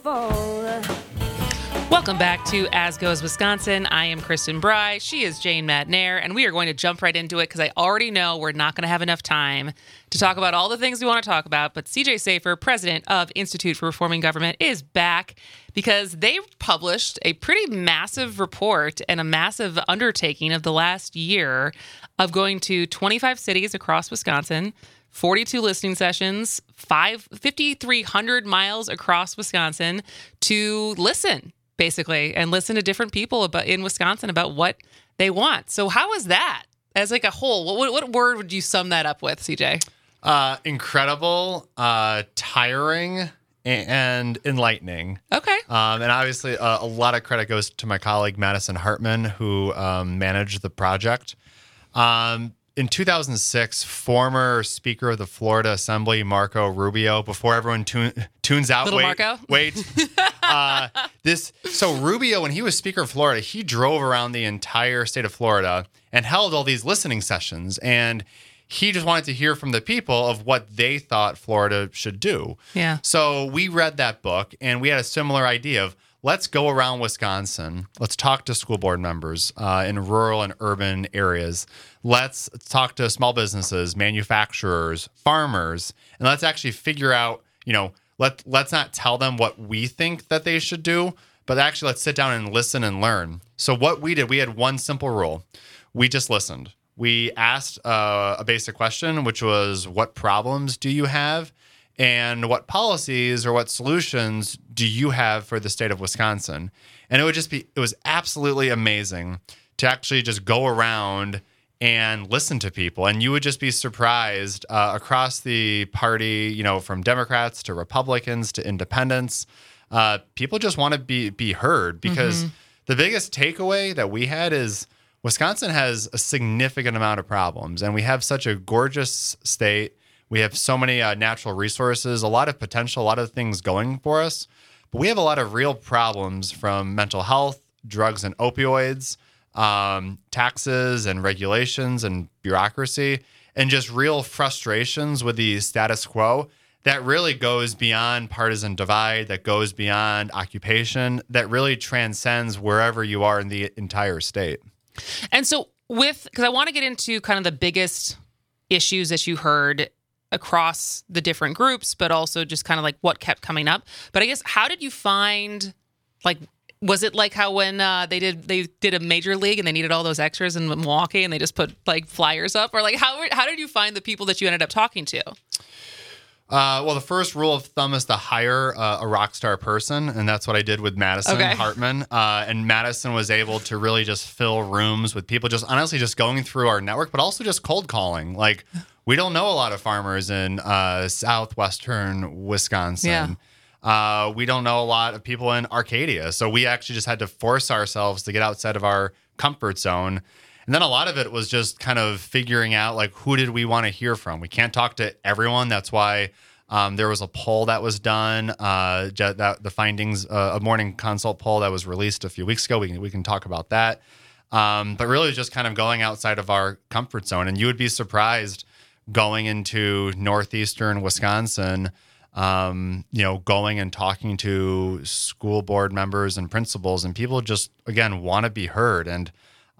Welcome back to As Goes Wisconsin. I am Kristen Bry. She is Jane Madnair, and we are going to jump right into it because I already know we're not going to have enough time to talk about all the things we want to talk about. But CJ Safer, president of Institute for Reforming Government, is back because they published a pretty massive report and a massive undertaking of the last year of going to 25 cities across Wisconsin, 42 listening sessions, 5,300 miles across Wisconsin to listen, basically, and listen to different people in Wisconsin about what they want. So how is that as like a whole? What word would you sum that up with, CJ? Incredible, tiring, and enlightening. Okay. And obviously, a lot of credit goes to my colleague, Madison Hartman, who managed the project. In 2006, former Speaker of the Florida Assembly, Marco Rubio, before everyone tunes out. Little Marco? Wait. So Rubio, when he was Speaker of Florida, he drove around the entire state of Florida and held all these listening sessions. And he just wanted to hear from the people of what they thought Florida should do. Yeah. So we read that book, and we had a similar idea of, let's go around Wisconsin. Let's talk to school board members in rural and urban areas. Let's talk to small businesses, manufacturers, farmers, and let's actually figure out, let's not tell them what we think that they should do, but actually let's sit down and listen and learn. So what we did, we had one simple rule. We just listened. We asked a basic question, which was, what problems do you have? And what policies or what solutions do you have for the state of Wisconsin? And it was absolutely amazing to actually just go around and listen to people. And you would just be surprised across the party, from Democrats to Republicans to independents. People just want to be heard because the biggest takeaway that we had is Wisconsin has a significant amount of problems, and we have such a gorgeous state. We have so many natural resources, a lot of potential, a lot of things going for us. But we have a lot of real problems from mental health, drugs and opioids, taxes and regulations and bureaucracy, and just real frustrations with the status quo that really goes beyond partisan divide, that goes beyond occupation, that really transcends wherever you are in the entire state. And so because I want to get into kind of the biggest issues that you heard across the different groups, but also just kind of like what kept coming up. But I guess, how did you find, was it like how when they did a major league and they needed all those extras in Milwaukee and they just put like flyers up, or like how did you find the people that you ended up talking to? Well, the first rule of thumb is to hire a rock star person, and that's what I did with Madison Hartman. And Madison was able to really just fill rooms with people, just honestly just going through our network, but also just cold calling. Like, we don't know a lot of farmers in southwestern Wisconsin. Yeah. We don't know a lot of people in Arcadia. So we actually just had to force ourselves to get outside of our comfort zone. And then a lot of it was just kind of figuring out, like, who did we want to hear from? We can't talk to everyone. That's why there was a poll that was done, the findings, a morning consult poll that was released a few weeks ago. We can talk about that. But really just kind of going outside of our comfort zone. And you would be surprised going into northeastern Wisconsin, going and talking to school board members and principals, and people just, again, want to be heard. And,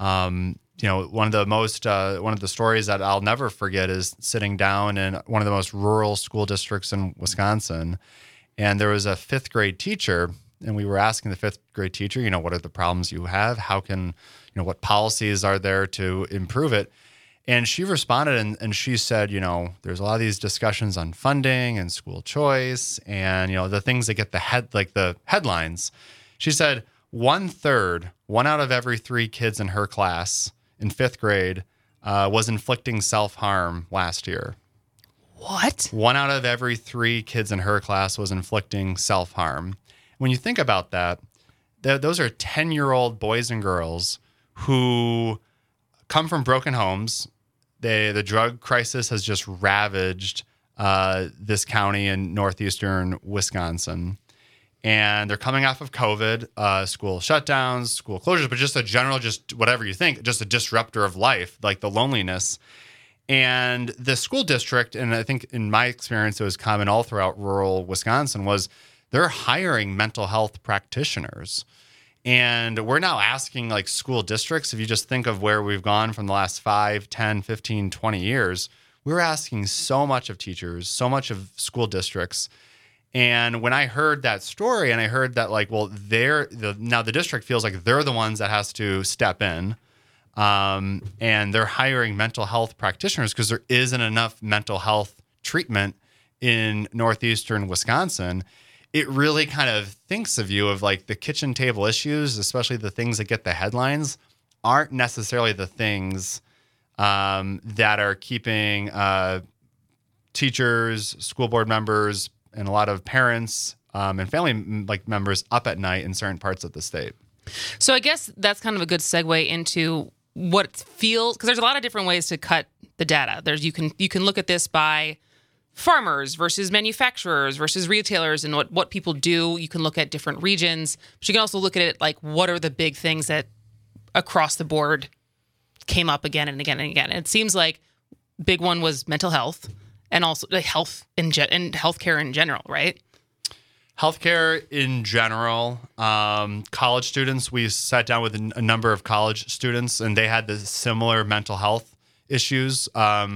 one of the stories that I'll never forget is sitting down in one of the most rural school districts in Wisconsin. And there was a fifth grade teacher, and we were asking the fifth grade teacher, what are the problems you have? How can, what policies are there to improve it? And she responded and she said, there's a lot of these discussions on funding and school choice and, the things that get the headlines. She said 1/3, 1 out of every 3 kids in her class in fifth grade was inflicting self-harm last year. What? 1 out of every 3 kids in her class was inflicting self-harm. When you think about that, those are 10-year-old boys and girls who come from broken homes. The drug crisis has just ravaged this county in northeastern Wisconsin. And they're coming off of COVID, school shutdowns, school closures, but just a general, just whatever you think, just a disruptor of life, like the loneliness. And the school district, and I think in my experience, it was common all throughout rural Wisconsin, was they're hiring mental health practitioners. And we're now asking like school districts, if you just think of where we've gone from the last 5, 10, 15, 20 years, we're asking so much of teachers, so much of school districts. And when I heard that story and I heard that like, well, now the district feels like they're the ones that has to step in, and they're hiring mental health practitioners because there isn't enough mental health treatment in northeastern Wisconsin. It really kind of thinks of you of like the kitchen table issues, especially the things that get the headlines, aren't necessarily the things that are keeping teachers, school board members, and a lot of parents and family members up at night in certain parts of the state. So I guess that's kind of a good segue into what it feels, because there's a lot of different ways to cut the data. You can look at this by farmers versus manufacturers versus retailers and what people do. You can look at different regions, but you can also look at it like what are the big things that across the board came up again and again and again. And it seems like big one was mental health and also like health and healthcare in general, right? Healthcare in general, college students, we sat down with a number of college students and they had the similar mental health issues.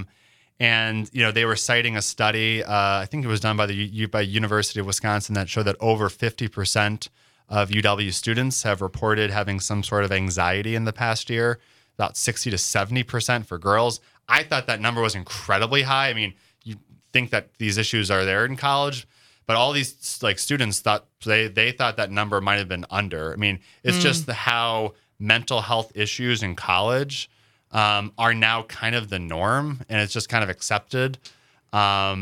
And, they were citing a study, I think it was done by University of Wisconsin, that showed that over 50% of UW students have reported having some sort of anxiety in the past year, about 60 to 70% for girls. I thought that number was incredibly high. I mean, you think that these issues are there in college, but all these like students thought they thought that number might have been under. I mean, it's just how mental health issues in college are now kind of the norm, and it's just kind of accepted. But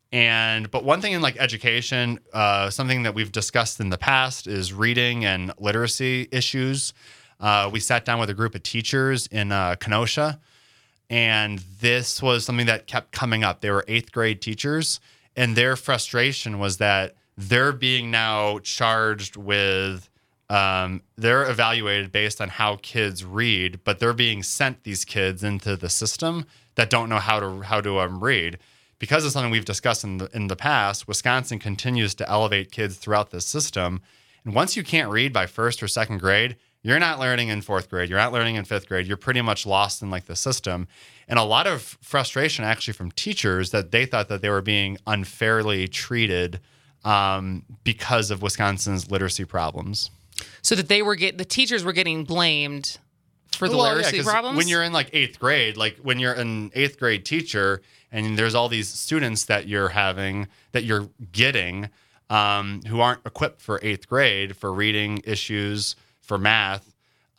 one thing in like education, something that we've discussed in the past is reading and literacy issues. We sat down with a group of teachers in Kenosha, and this was something that kept coming up. They were 8th grade teachers, and their frustration was that they're being now charged with they're evaluated based on how kids read, but they're being sent these kids into the system that don't know how to read. Because of something we've discussed in the past, Wisconsin continues to elevate kids throughout the system. And once you can't read by 1st or 2nd grade, you're not learning in 4th grade. You're not learning in 5th grade. You're pretty much lost in like the system. And a lot of frustration actually from teachers that they thought that they were being unfairly treated because of Wisconsin's literacy problems. So that the teachers were getting blamed for the literacy problems? When you're in like 8th grade, like when you're an 8th grade teacher and there's all these students that you're getting who aren't equipped for 8th grade for reading issues, for math,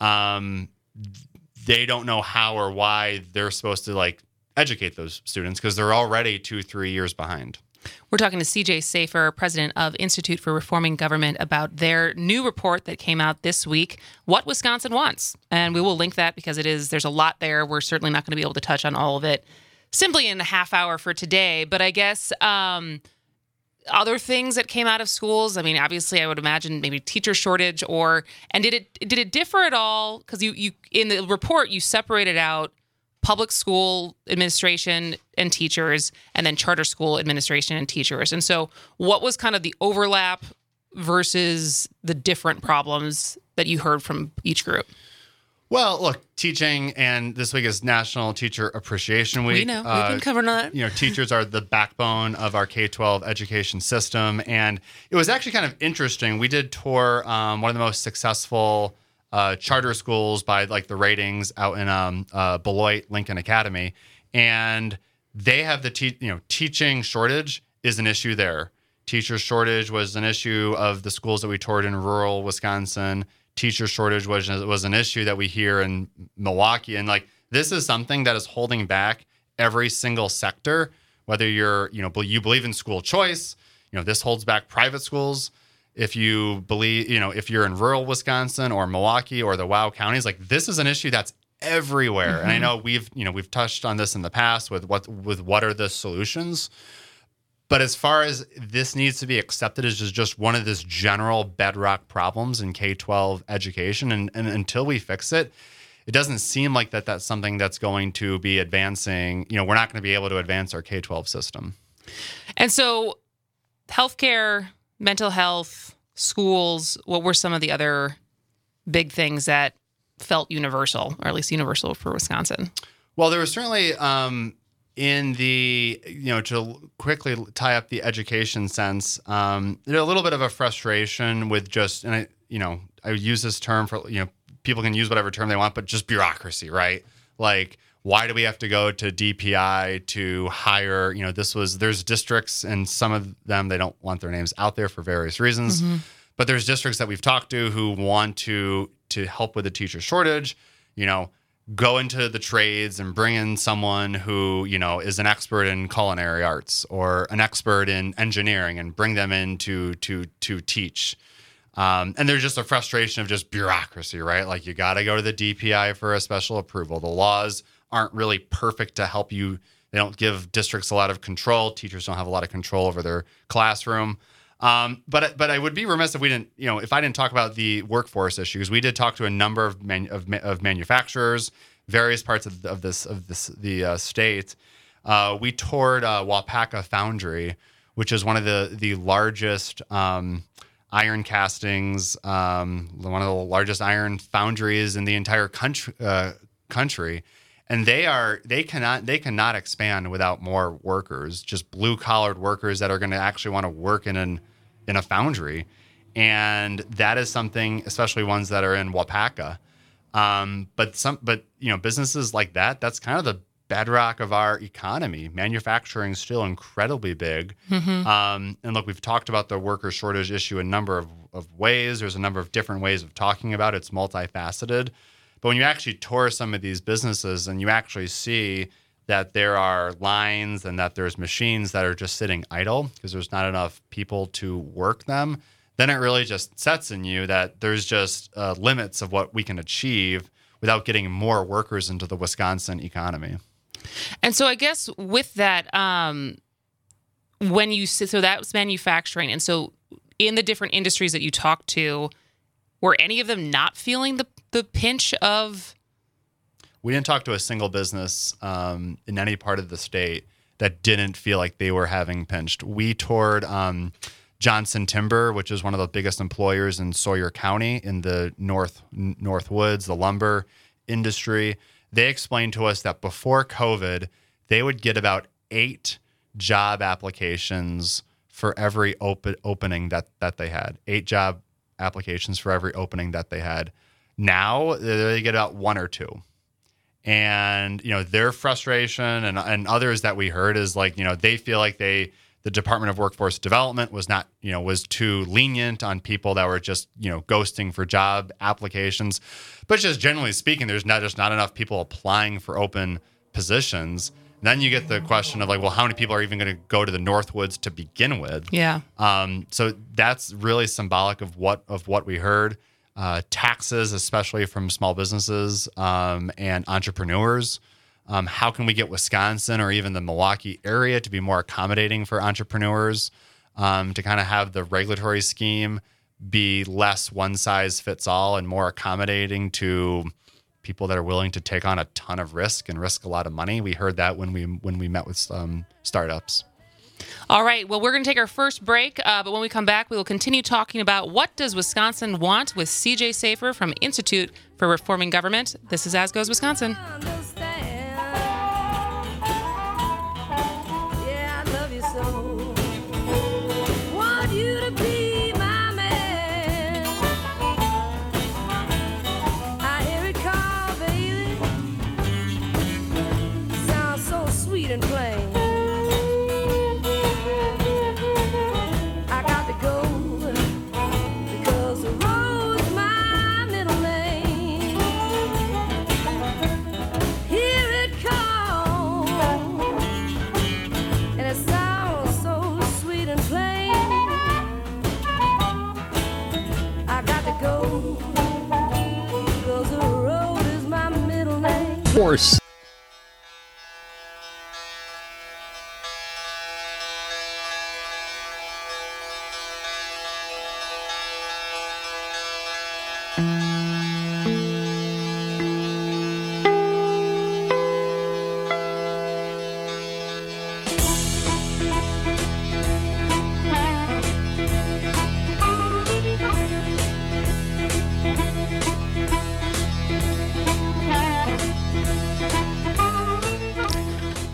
they don't know how or why they're supposed to like educate those students because they're already 2-3 years behind. We're talking to CJ Safer, president of Institute for Reforming Government, about their new report that came out this week, What Wisconsin Wants. And we will link that because there's a lot there. We're certainly not going to be able to touch on all of it simply in a half hour for today. But I guess other things that came out of schools, I mean, obviously I would imagine maybe teacher shortage and did it differ at all? Because you in the report, you separated out public school administration and teachers, and then charter school administration and teachers. And so what was kind of the overlap versus the different problems that you heard from each group? Well, look, teaching, and this week is National Teacher Appreciation Week. We know. We've been covering that. Teachers are the backbone of our K-12 education system. And it was actually kind of interesting. We did tour one of the most successful charter schools by like the ratings out in Beloit Lincoln Academy, and they have the teaching shortage is an issue there. Teacher shortage was an issue of the schools that we toured in rural Wisconsin. Teacher shortage was an issue that we hear in Milwaukee, and like this is something that is holding back every single sector. Whether you believe in school choice, this holds back private schools. If you believe, if you're in rural Wisconsin or Milwaukee or the WOW counties, like this is an issue that's everywhere. Mm-hmm. And I know we've touched on this in the past with what are the solutions. But as far as this needs to be accepted as just one of this general bedrock problems in K-12 education, and until we fix it, it doesn't seem like that's something that's going to be advancing. We're not going to be able to advance our K-12 system. And so healthcare mental health, schools, what were some of the other big things that felt universal, or at least universal for Wisconsin? Well, there was certainly in the, to quickly tie up the education sense, a little bit of a frustration with just, and I use this term for, people can use whatever term they want, but just bureaucracy, right? Like, why do we have to go to DPI to hire, there's districts, and some of them, they don't want their names out there for various reasons, but there's districts that we've talked to who want to help with the teacher shortage, go into the trades and bring in someone who, is an expert in culinary arts or an expert in engineering and bring them in to teach. And there's just a frustration of just bureaucracy, right? Like, you got to go to the DPI for a special approval. The laws aren't really perfect to help you. They don't give districts a lot of control. Teachers don't have a lot of control over their classroom. But I would be remiss if we didn't, if I didn't talk about the workforce issues. We did talk to a number of manufacturers, various parts of the state. We toured Waupaca Foundry, which is one of the largest iron castings, one of the largest iron foundries in the entire country. And they cannot expand without more workers, just blue collared workers that are going to actually want to work in a foundry. And that is something, especially ones that are in Waupaca. But businesses like that's kind of the bedrock of our economy. Manufacturing is still incredibly big. And look, we've talked about the worker shortage issue a number of ways. There's a number of different ways of talking about it. It's multifaceted. But when you actually tour some of these businesses and you actually see that there are lines and that there's machines that are just sitting idle because there's not enough people to work them, then it really just sets in you that there's just limits of what we can achieve without getting more workers into the Wisconsin economy. And so I guess with that, so that was manufacturing. And so in the different industries that you talked to, were any of them not feeling the pinch of? We didn't talk to a single business in any part of the state that didn't feel like they were having pinched. We toured Johnson Timber, which is one of the biggest employers in Sawyer County in the North Woods, the lumber industry. They explained to us that before COVID, they would get about 8 job applications for every opening that they had. 8 job applications for every opening that they had. Now they get about 1 or 2. And, their frustration and others that we heard is like, they feel like the Department of Workforce Development was not, was too lenient on people that were just, ghosting for job applications. But just generally speaking, there's not enough people applying for open positions. And then you get the question of like, well, how many people are even going to go to the Northwoods to begin with? Yeah. So that's really symbolic of what we heard. Taxes, especially from small businesses and entrepreneurs. How can we get Wisconsin or even the Milwaukee area to be more accommodating for entrepreneurs, to kind of have the regulatory scheme be less one size fits all and more accommodating to people that are willing to take on a ton of risk and risk a lot of money. We heard that when we met with startups. All right. Well, we're going to take our first break, but when we come back, we will continue talking about what does Wisconsin want with CJ Safer from Institute for Reforming Government. This is As Goes Wisconsin. Force.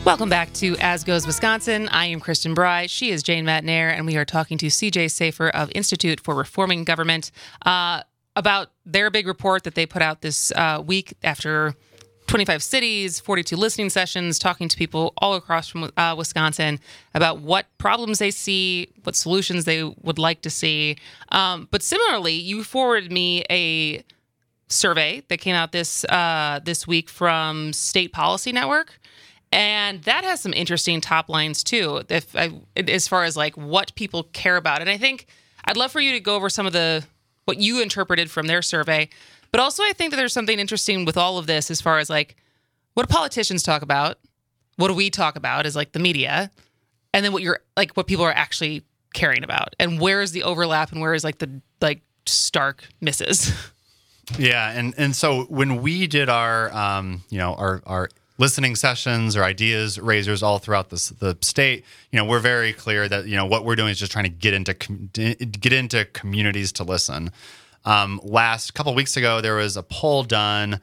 Welcome back to As Goes Wisconsin. I am Kristen Bry. She is Jane Matnair, and we are talking to CJ Safer of Institute for Reforming Government about their big report that they put out this week after 25 cities, 42 listening sessions, talking to people all across from Wisconsin about what problems they see, what solutions they would like to see. But similarly, you forwarded me a survey that came out this week from State Policy Network. And that has some interesting top lines, too, as far as like what people care about. And I think I'd love for you to go over some of what you interpreted from their survey. But also I think that there's something interesting with all of this as far as like what do politicians talk about? What do we talk about as like the media? And then what people are actually caring about. And where is the overlap and where is like the stark misses? Yeah. And so when we did our listening sessions or ideas raisers all throughout the state, we're very clear that, what we're doing is just trying to get into communities to listen. Last couple of weeks ago, there was a poll done,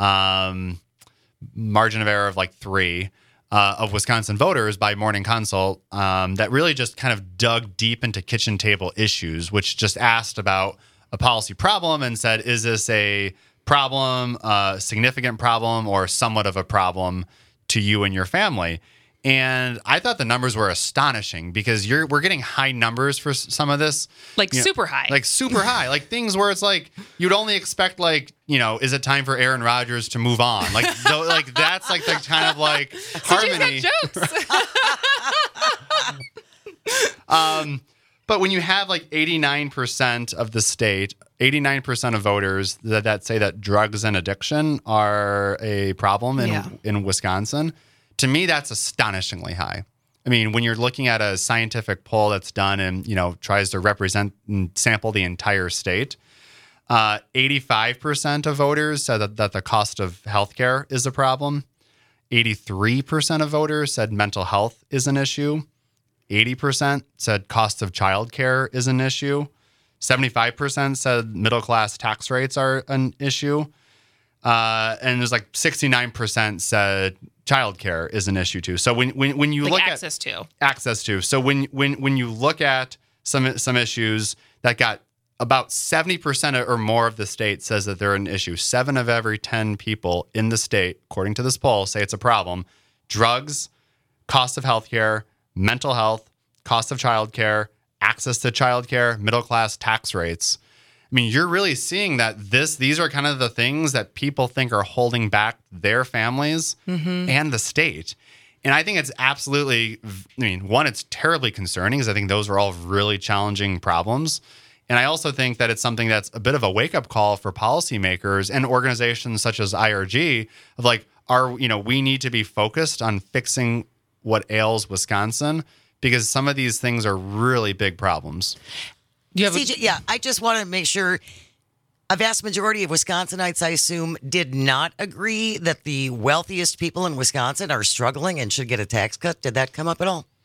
margin of error of like 3 of Wisconsin voters by Morning Consult that really just kind of dug deep into kitchen table issues, which just asked about a policy problem and said, is this a problem, significant problem, or somewhat of a problem to you and your family? And I thought the numbers were astonishing because we're getting high numbers for some of this. Super high. Like super high. Like things where it's like you'd only expect is it time for Aaron Rodgers to move on? That's like the kind of like harmony. Jokes. But when you have like 89% of the state, 89% of voters that say that drugs and addiction are a problem in Wisconsin, to me, that's astonishingly high. I mean, when you're looking at a scientific poll that's done and, tries to represent and sample the entire state, 85% of voters said that the cost of healthcare is a problem. 83% of voters said mental health is an issue. 80% said cost of childcare is an issue. 75% said middle-class tax rates are an issue. And there's like 69% said childcare is an issue too. So when you look access to. So when you look at some issues that got about 70% or more of the state says that they're an issue. 7 of every 10 people in the state, according to this poll, say it's a problem. Drugs, cost of healthcare, mental health, cost of childcare, access to childcare, middle-class tax rates. I mean, you're really seeing that these are kind of the things that people think are holding back their families and the state. And I think it's absolutely, one, it's terribly concerning because I think those are all really challenging problems. And I also think that it's something that's a bit of a wake-up call for policymakers and organizations such as IRG of like, we need to be focused on fixing what ails Wisconsin because some of these things are really big problems. CJ, I just want to make sure a vast majority of Wisconsinites, I assume, did not agree that the wealthiest people in Wisconsin are struggling and should get a tax cut. Did that come up at all?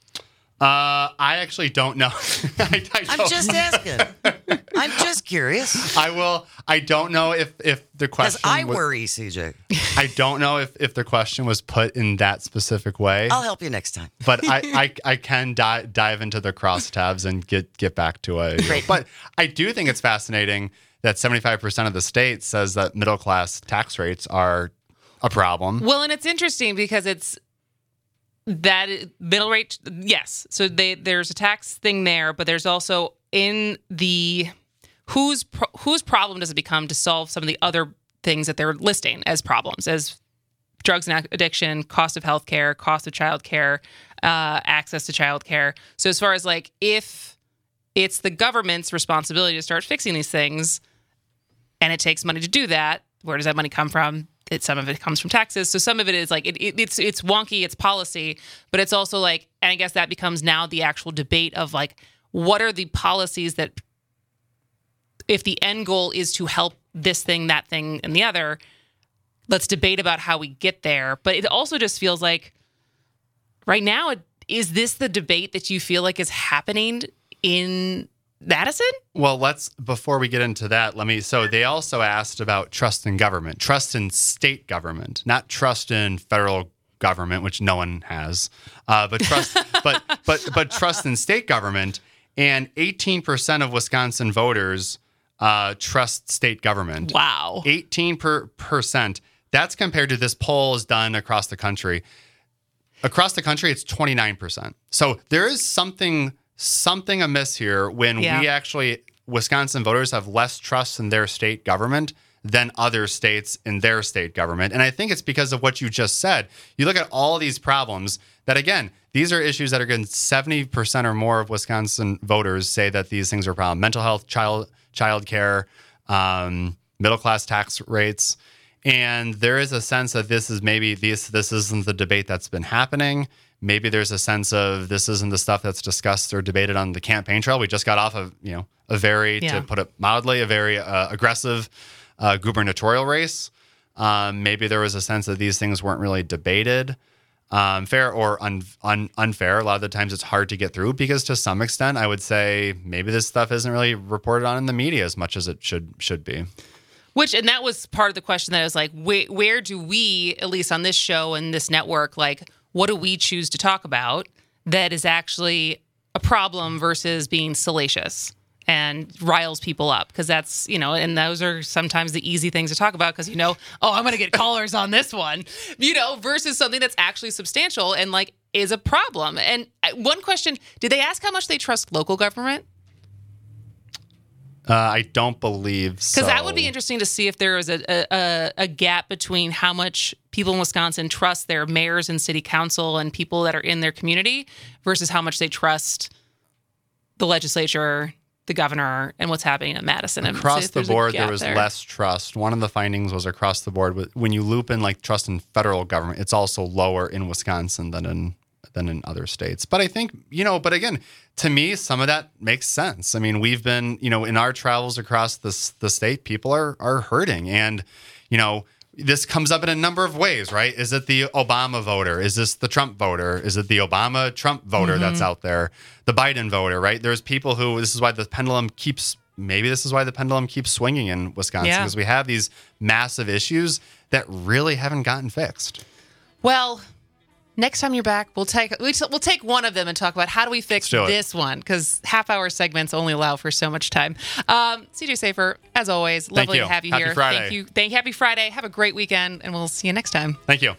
I actually don't know. I'm just asking. I'm just curious. I don't know if the question. Because I worry, CJ. I don't know if the question was put in that specific way. I'll help you next time. But I can dive into the crosstabs and get back to it. Great. But I do think it's fascinating that 75% of the state says that middle class tax rates are a problem. Well, and it's interesting because it's that middle rate, yes. So there's a tax thing there, but there's also in the whose problem does it become to solve some of the other things that they're listing as problems, as drugs and addiction, cost of healthcare, cost of childcare, access to childcare. So as far as like if it's the government's responsibility to start fixing these things, and it takes money to do that, where does that money come from? Some of it comes from taxes. So some of it is like, it's wonky, it's policy, but it's also like, and I guess that becomes now the actual debate of like, what are the policies that, if the end goal is to help this thing, that thing, and the other, let's debate about how we get there. But it also just feels like right now, is this the debate that you feel like is happening in Madison? Well, before we get into that, so they also asked about trust in government, trust in state government, not trust in federal government, which no one has, but trust, but trust in state government. And 18% of Wisconsin voters trust state government. Wow. 18%. That's compared to this poll is done across the country. Across the country, it's 29%. So there is something amiss here when we actually, Wisconsin voters have less trust in their state government than other states in their state government. And I think it's because of what you just said. You look at all these problems that, again, these are issues that are getting 70% or more of Wisconsin voters say that these things are a problem. Mental health, child care, middle-class tax rates. And there is a sense that this is maybe this isn't the debate that's been happening. Maybe there's a sense of this isn't the stuff that's discussed or debated on the campaign trail. We just got off of, a very, to put it mildly, a very aggressive gubernatorial race. Maybe there was a sense that these things weren't really debated, fair or unfair. A lot of the times it's hard to get through because to some extent, I would say maybe this stuff isn't really reported on in the media as much as it should be. And that was part of the question that I was like, where do we, at least on this show and this network, like, what do we choose to talk about that is actually a problem versus being salacious and riles people up? Because that's, and those are sometimes the easy things to talk about because, I'm going to get callers on this one, versus something that's actually substantial and like is a problem. And one question, did they ask how much they trust local government? I don't believe so. Because that would be interesting to see if there was a gap between how much people in Wisconsin trust their mayors and city council and people that are in their community versus how much they trust the legislature, the governor, and what's happening in Madison. Across the board, there was less trust. One of the findings was across the board. When you loop in like trust in federal government, it's also lower in Wisconsin than in other states. But I think, but again, to me, some of that makes sense. I mean, we've been, in our travels across the state, people are hurting. And, this comes up in a number of ways, right? Is it the Obama voter? Is this the Trump voter? Is it the Obama-Trump voter that's out there? The Biden voter, right? There's people this is why the pendulum keeps swinging in Wisconsin because we have these massive issues that really haven't gotten fixed. Well, next time you're back, we'll take one of them and talk about how do we fix this one, because half-hour segments only allow for so much time. CJ Safer, as always, lovely to have you here. Happy Friday. Thank you. Happy Friday. Have a great weekend, and we'll see you next time. Thank you.